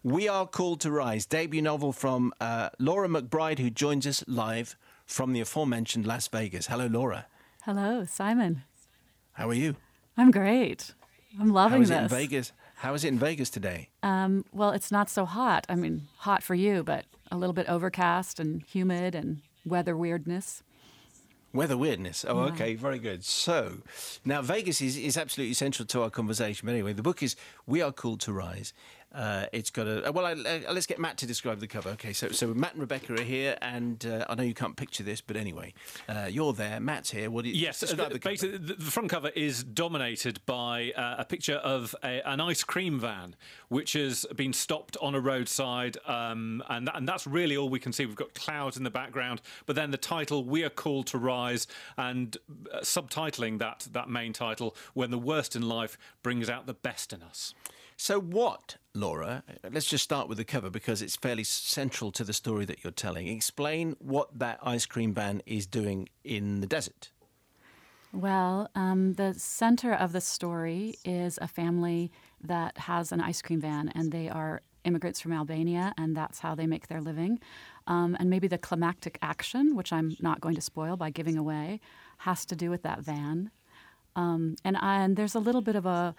We Are Called to Rise, debut novel from Laura McBride, who joins us live from the aforementioned Las Vegas. Hello, Laura. Hello, Simon. How are you? I'm great. I'm loving this. How is it in Vegas? How is it in Vegas today? Well, it's not so hot. I mean, hot for you, but a little bit overcast and humid and weather weirdness. Weather weirdness. Oh, okay, very good. So, now Vegas is absolutely central to our conversation. But anyway, the book is We Are Called to Rise. It's got a... Well, let's get Matt to describe the cover. Okay, so Matt and Rebecca are here, and I know you can't picture this, but anyway, you're there, Matt's here. What do you... Yes, describe the cover? basically, the front cover is dominated by a picture of an ice cream van, which has been stopped on a roadside, and that's really all we can see. We've got clouds in the background, but then the title, We Are Called to Rise, and subtitling that main title, When the Worst in Life Brings Out the Best in Us. So what, Laura, let's just start with the cover because it's fairly central to the story that you're telling. Explain what that ice cream van is doing in the desert. Well, the center of the story is a family that has an ice cream van, and they are immigrants from Albania, and that's how they make their living. And maybe the climactic action, which I'm not going to spoil by giving away, has to do with that van. And there's a little bit of a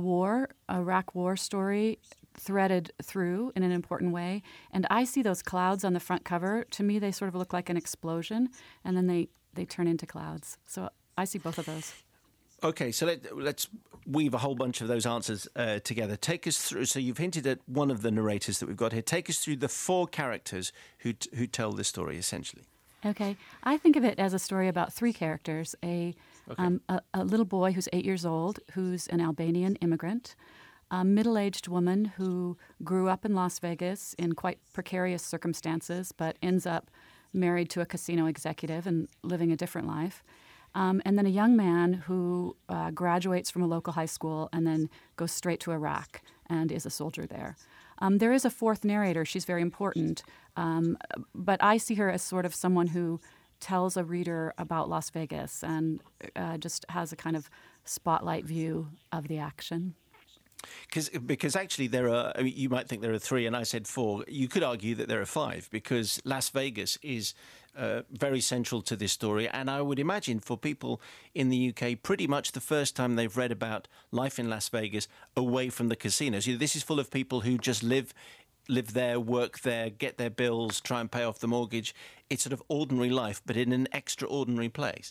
Iraq war story threaded through in an important way. And I see those clouds on the front cover. To me, they sort of look like an explosion, and then they turn into clouds. So I see both of those. Okay, so let's weave a whole bunch of those answers together. Take us through. So you've hinted at one of the narrators that we've got here. Take us through the four characters who tell this story, essentially. Okay, I think of it as a story about three characters. A little boy who's 8 years old, who's an Albanian immigrant, a middle-aged woman who grew up in Las Vegas in quite precarious circumstances, but ends up married to a casino executive and living a different life, and then a young man who graduates from a local high school and then goes straight to Iraq and is a soldier there. There is a fourth narrator. She's very important, but I see her as sort of someone who tells a reader about Las Vegas and just has a kind of spotlight view of the action. Because actually you might think there are three, and I said four. You could argue that there are five, because Las Vegas is very central to this story. And I would imagine for people in the UK, pretty much the first time they've read about life in Las Vegas away from the casinos. This is full of people who just live there, work there, get their bills, try and pay off the mortgage. It's sort of ordinary life, but in an extraordinary place.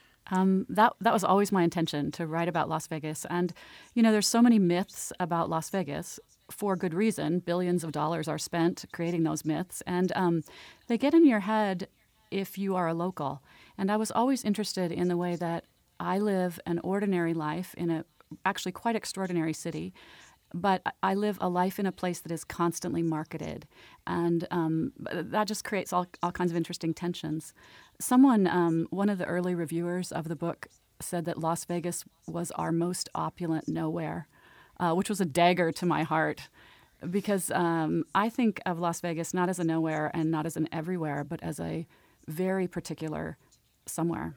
That was always my intention, to write about Las Vegas. And, there's so many myths about Las Vegas for good reason. Billions of dollars are spent creating those myths. And they get in your head if you are a local. And I was always interested in the way that I live an ordinary life in a actually quite extraordinary city. But I live a life in a place that is constantly marketed, and that just creates all kinds of interesting tensions. Someone, one of the early reviewers of the book, said that Las Vegas was our most opulent nowhere, which was a dagger to my heart, because I think of Las Vegas not as a nowhere and not as an everywhere, but as a very particular somewhere.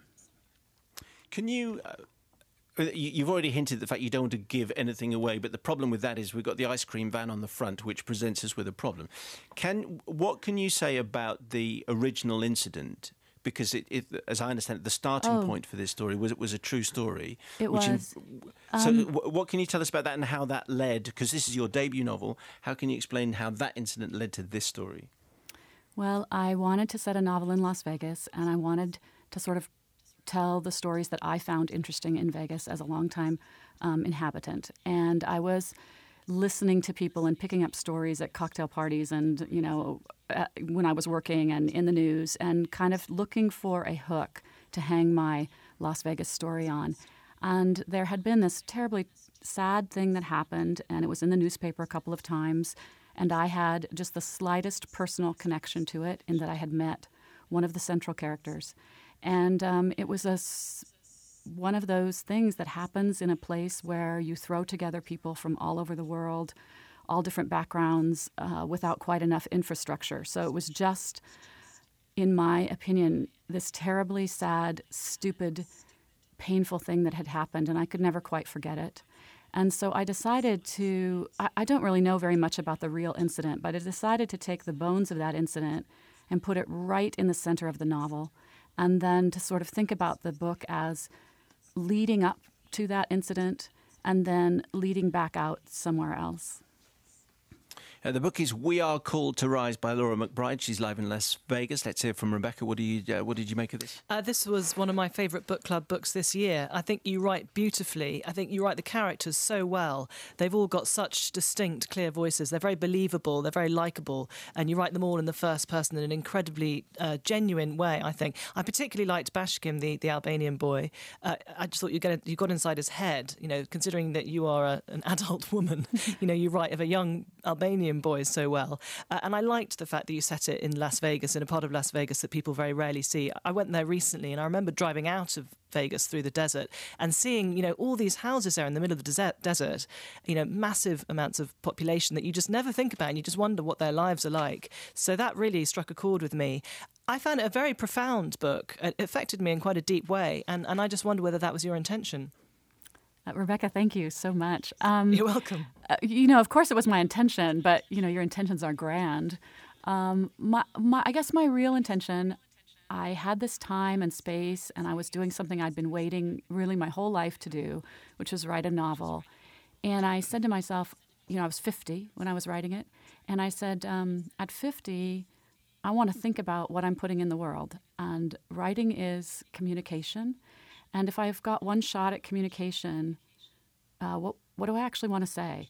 Can you... You've already hinted at the fact you don't want to give anything away, but the problem with that is we've got the ice cream van on the front, which presents us with a problem. What can you say about the original incident? Because as I understand it, the starting point for this story was a true story. It was. So what can you tell us about that and how that led? Because this is your debut novel. How can you explain how that incident led to this story? Well, I wanted to set a novel in Las Vegas, and I wanted to sort of tell the stories that I found interesting in Vegas as a longtime inhabitant. And I was listening to people and picking up stories at cocktail parties and, when I was working and in the news, and kind of looking for a hook to hang my Las Vegas story on. And there had been this terribly sad thing that happened, and it was in the newspaper a couple of times, and I had just the slightest personal connection to it in that I had met one of the central characters. And it was one of those things that happens in a place where you throw together people from all over the world, all different backgrounds, without quite enough infrastructure. So it was just, in my opinion, this terribly sad, stupid, painful thing that had happened, and I could never quite forget it. And so I decided I don't really know very much about the real incident, but I decided to take the bones of that incident and put it right in the center of the novel, and then to sort of think about the book as leading up to that incident and then leading back out somewhere else. The book is We Are Called to Rise by Laura McBride. She's live in Las Vegas. Let's hear from Rebecca. What did you make of this? This was one of my favourite book club books this year. I think you write beautifully. I think you write the characters so well. They've all got such distinct, clear voices. They're very believable. They're very likeable. And you write them all in the first person in an incredibly genuine way, I think. I particularly liked Bashkim, the Albanian boy. I just thought you got inside his head, considering that you are an adult woman. You write of a young Albanian boys so well. And I liked the fact that you set it in Las Vegas, in a part of Las Vegas that people very rarely see. I went there recently and I remember driving out of Vegas through the desert and seeing, all these houses there in the middle of the desert, massive amounts of population that you just never think about and you just wonder what their lives are like. So that really struck a chord with me. I found it a very profound book. It affected me in quite a deep way. And I just wonder whether that was your intention. Rebecca, thank you so much. You're welcome. Of course it was my intention, but, your intentions are grand. I guess my real intention, I had this time and space, and I was doing something I'd been waiting really my whole life to do, which was write a novel. And I said to myself, I was 50 when I was writing it, and I said, at 50, I want to think about what I'm putting in the world. And writing is communication. And if I've got one shot at communication, what do I actually want to say?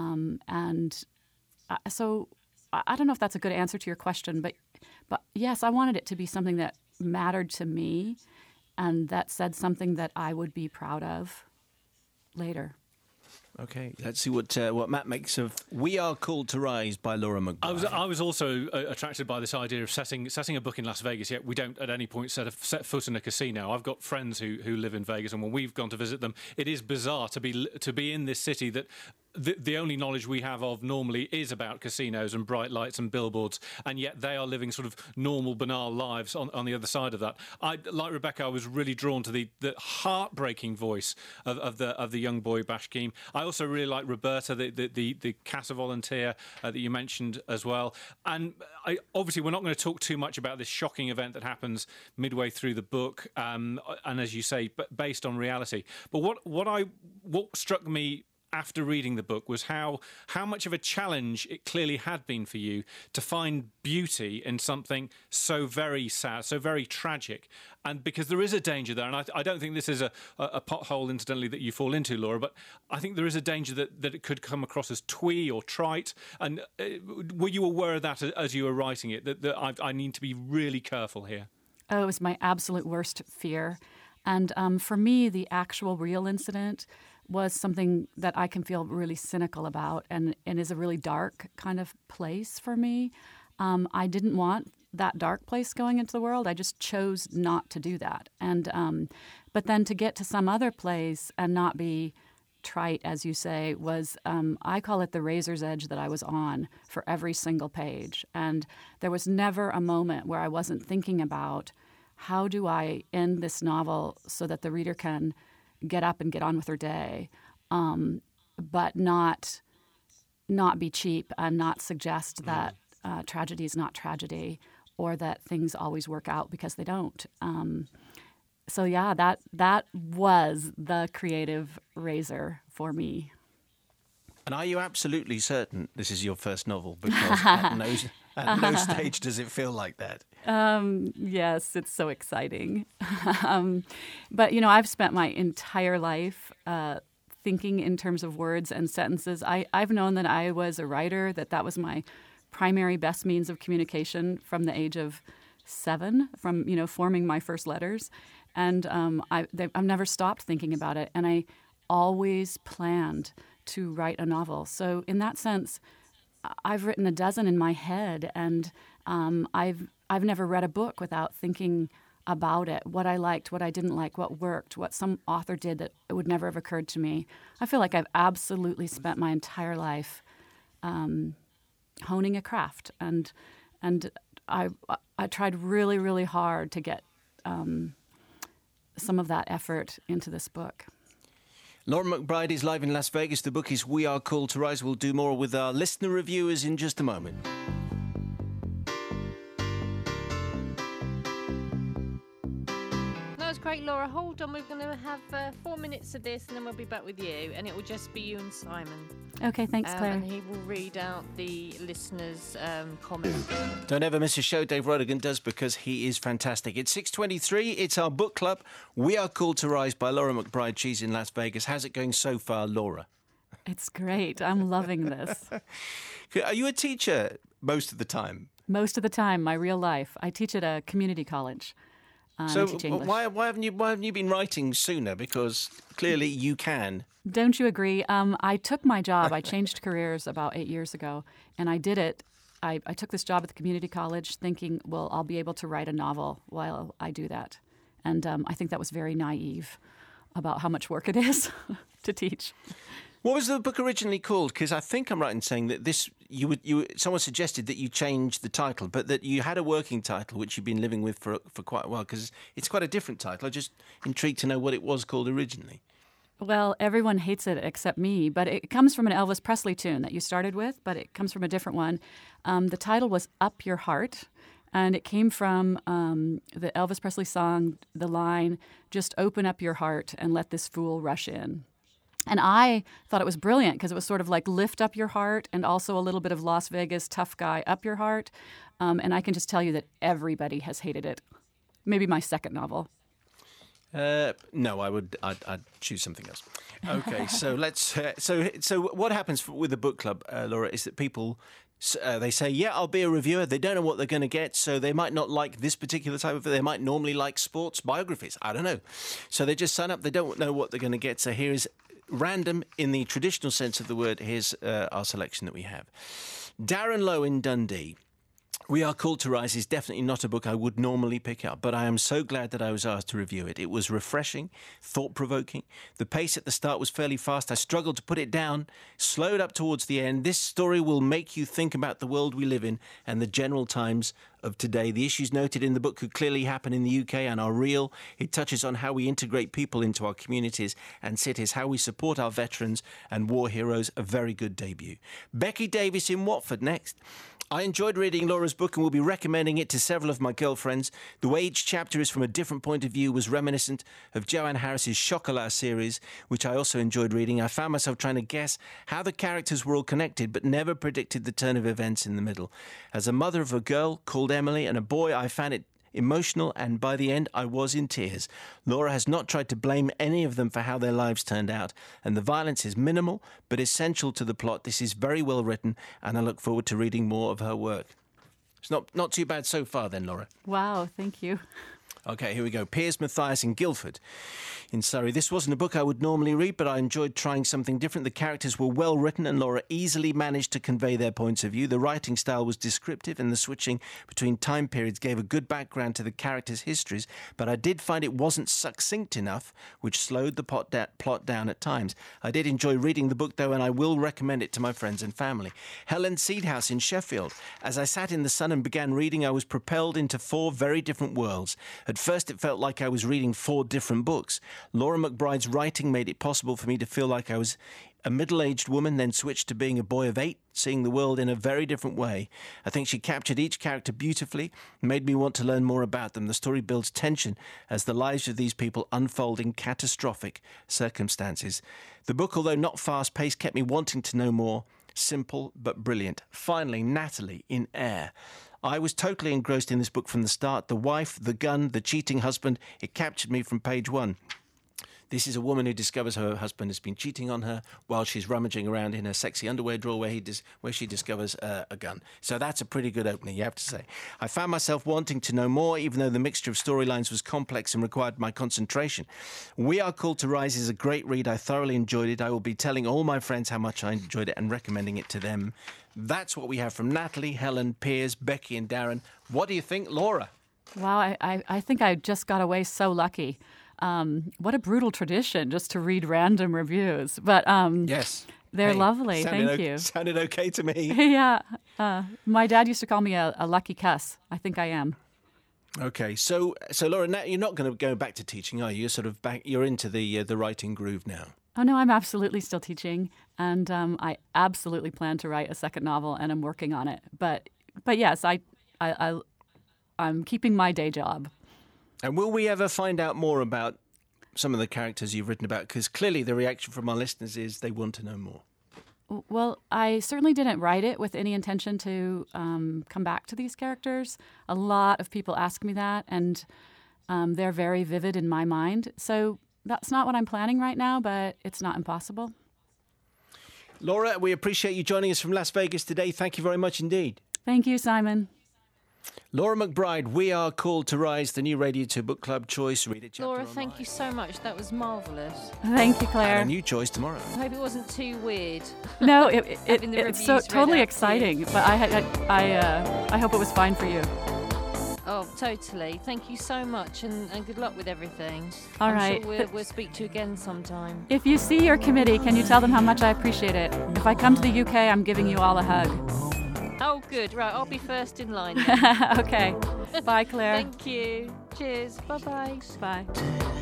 So I don't know if that's a good answer to your question, but yes, I wanted it to be something that mattered to me and that said something that I would be proud of later. Okay, let's see what Matt makes of We Are Called to Rise by Laura McBride. I was also attracted by this idea of setting a book in Las Vegas, yet we don't at any point set foot in a casino. I've got friends who live in Vegas, and when we've gone to visit them, it is bizarre to be in this city that the only knowledge we have of normally is about casinos and bright lights and billboards, and yet they are living sort of normal, banal lives on the other side of that. Like Rebecca, I was really drawn to the heartbreaking voice of the young boy Bashkim. I also really like Roberta, the CASA volunteer that you mentioned as well. And obviously, we're not going to talk too much about this shocking event that happens midway through the book, and as you say, based on reality. But what struck me after reading the book was how much of a challenge it clearly had been for you to find beauty in something so very sad, so very tragic. And because there is a danger there, and I don't think this is a pothole, incidentally, that you fall into, Laura, but I think there is a danger that it could come across as twee or trite. And were you aware of that as you were writing it, that I need to be really careful here? Oh, it was my absolute worst fear. And for me, the actual real incident was something that I can feel really cynical about and is a really dark kind of place for me. I didn't want that dark place going into the world. I just chose not to do that. And but then to get to some other place and not be trite, as you say, was, I call it the razor's edge that I was on for every single page. And there was never a moment where I wasn't thinking about how do I end this novel so that the reader can get up and get on with her day, but not be cheap and not suggest that tragedy is not tragedy or that things always work out, because they don't. So yeah, that was the creative razor for me. And are you absolutely certain this is your first novel? Because at no stage does it feel like that. Yes, it's so exciting. But, I've spent my entire life thinking in terms of words and sentences. I've known that I was a writer, that was my primary best means of communication from the age of 7, from, forming my first letters. And I've never stopped thinking about it. And I always planned to write a novel. So in that sense, I've written a dozen in my head, and I've never read a book without thinking about it, what I liked, what I didn't like, what worked, what some author did that it would never have occurred to me. I feel like I've absolutely spent my entire life honing a craft, and I tried really, really hard to get some of that effort into this book. Laura McBride is live in Las Vegas. The book is We Are Called to Rise. We'll do more with our listener reviewers in just a moment. That was great, Laura. Hold on, we're going to have 4 minutes of this and then we'll be back with you, and it will just be you and Simon. Okay, thanks, Claire. And he will read out the listeners' comments. Don't ever miss a show. Dave Rodigan does, because he is fantastic. It's 6:23. It's our book club. We Are Called to Rise by Laura McBride. She's in Las Vegas. How's it going so far, Laura? It's great. I'm loving this. Are you a teacher most of the time? Most of the time, my real life. I teach at a community college. So I teach English. why haven't you been writing sooner? Because clearly you can. Don't you agree? I took my job. I changed careers about 8 years ago, and I did it. I took this job at the community college thinking, well, I'll be able to write a novel while I do that. And I think that was very naive about how much work it is to teach. What was the book originally called? Because I think I'm right in saying that someone suggested that you changed the title, but that you had a working title which you've been living with for quite a while, because it's quite a different title. I'm just intrigued to know what it was called originally. Well, everyone hates it except me, but it comes from an Elvis Presley tune that you started with, but it comes from a different one. The title was Up Your Heart, and it came from the Elvis Presley song, the line, just open up your heart and let this fool rush in. And I thought it was brilliant because it was sort of like lift up your heart and also a little bit of Las Vegas tough guy up your heart. And I can just tell you that everybody has hated it. Maybe my second novel. No, I'd choose something else. Okay, so let's. So what happens with the book club, Laura, is that people they say, yeah, I'll be a reviewer. They don't know what they're going to get, so they might not like this particular type of. They might normally like sports biographies. I don't know. So they just sign up. They don't know what they're going to get. So here is random in the traditional sense of the word. Here's our selection that we have. Darren Lowe in Dundee. We Are Called to Rise is definitely not a book I would normally pick up, but I am so glad that I was asked to review it. It was refreshing, thought-provoking. The pace at the start was fairly fast. I struggled to put it down, slowed up towards the end. This story will make you think about the world we live in and the general times of today. The issues noted in the book could clearly happen in the UK and are real. It touches on how we integrate people into our communities and cities, how we support our veterans and war heroes. A very good debut. Becky Davis in Watford next. I enjoyed reading Laura's book and will be recommending it to several of my girlfriends. The way each chapter is from a different point of view was reminiscent of Joanne Harris's Chocolat series, which I also enjoyed reading. I found myself trying to guess how the characters were all connected, but never predicted the turn of events in the middle. As a mother of a girl called Emily and a boy, I found it emotional, and by the end I was in tears. Laura has not tried to blame any of them for how their lives turned out, and the violence is minimal but essential to the plot. This is very well written, and I look forward to reading more of her work. It's not too bad so far then, Laura. Wow, thank you. Okay, here we go. Piers Mathias in Guildford in Surrey. This wasn't a book I would normally read, but I enjoyed trying something different. The characters were well written and Laura easily managed to convey their points of view. The writing style was descriptive and the switching between time periods gave a good background to the characters' histories, but I did find it wasn't succinct enough, which slowed the plot down at times. I did enjoy reading the book, though, and I will recommend it to my friends and family. Helen Seedhouse in Sheffield. As I sat in the sun and began reading, I was propelled into 4 very different worlds. At first, it felt like I was reading 4 different books. Laura McBride's writing made it possible for me to feel like I was a middle-aged woman, then switched to being a boy of 8, seeing the world in a very different way. I think she captured each character beautifully, made me want to learn more about them. The story builds tension as the lives of these people unfold in catastrophic circumstances. The book, although not fast-paced, kept me wanting to know more. Simple but brilliant. Finally, Natalie in Air. I was totally engrossed in this book from the start. The wife, the gun, the cheating husband, it captured me from page 1. This is a woman who discovers her husband has been cheating on her while she's rummaging around in her sexy underwear drawer where she discovers a gun. So that's a pretty good opening, you have to say. I found myself wanting to know more, even though the mixture of storylines was complex and required my concentration. We Are Called to Rise is a great read. I thoroughly enjoyed it. I will be telling all my friends how much I enjoyed it and recommending it to them. That's what we have from Natalie, Helen, Piers, Becky and Darren. What do you think, Laura? Wow, I think I just got away so lucky. What a brutal tradition just to read random reviews. But yes, they're lovely. Thank you. Sounded okay to me. Yeah. My dad used to call me a lucky cuss. I think I am. Okay, so Laura, now you're not going to go back to teaching, are you? You're sort of back. You're into the writing groove now. Oh, no, I'm absolutely still teaching. And I absolutely plan to write a second novel, and I'm working on it. But yes, I'm keeping my day job. And will we ever find out more about some of the characters you've written about? Because clearly the reaction from our listeners is they want to know more. Well, I certainly didn't write it with any intention to come back to these characters. A lot of people ask me that, and they're very vivid in my mind. So that's not what I'm planning right now, but it's not impossible. Laura, we appreciate you joining us from Las Vegas today. Thank you very much indeed. Thank you, Simon. Laura McBride, We Are Called to Rise, the new Radio 2 Book Club choice. Read it. Laura, thank you so much. That was marvellous. Thank you, Claire. And a new choice tomorrow. I hope it wasn't too weird. No, it's so totally exciting. But I hope it was fine for you. Oh, totally. Thank you so much, and good luck with everything. All I'm right. sure we'll speak to you again sometime. If you see your committee, can you tell them how much I appreciate it? If I come to the UK, I'm giving you all a hug. Oh, good. Right, I'll be first in line then. Okay. Bye, Claire. Thank you. Cheers. Bye-bye. Bye.